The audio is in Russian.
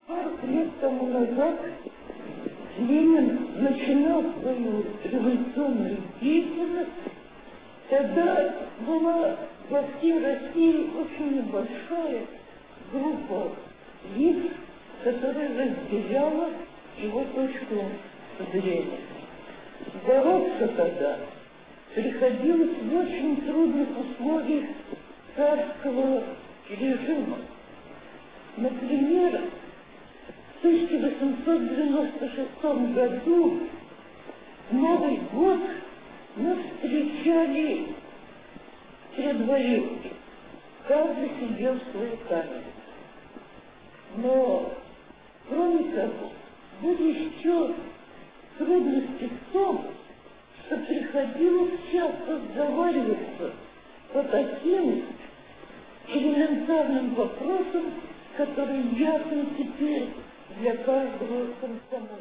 40 лет тому назад Ленин начинал свою революционную деятельность. Тогда была во всей России очень небольшая группа лиц, которая разделяла его точку зрения. Бороться тогда приходилось в очень трудных условиях царского режима. Например, в 1896 году Новый год мы встречали при дворе. Каждый сидел в своей камере. Но, кроме того, были еще трудности в том, что приходилось часто сговариваться по таким элементарным вопросам, которые ясны теперь для каждого комсомольца.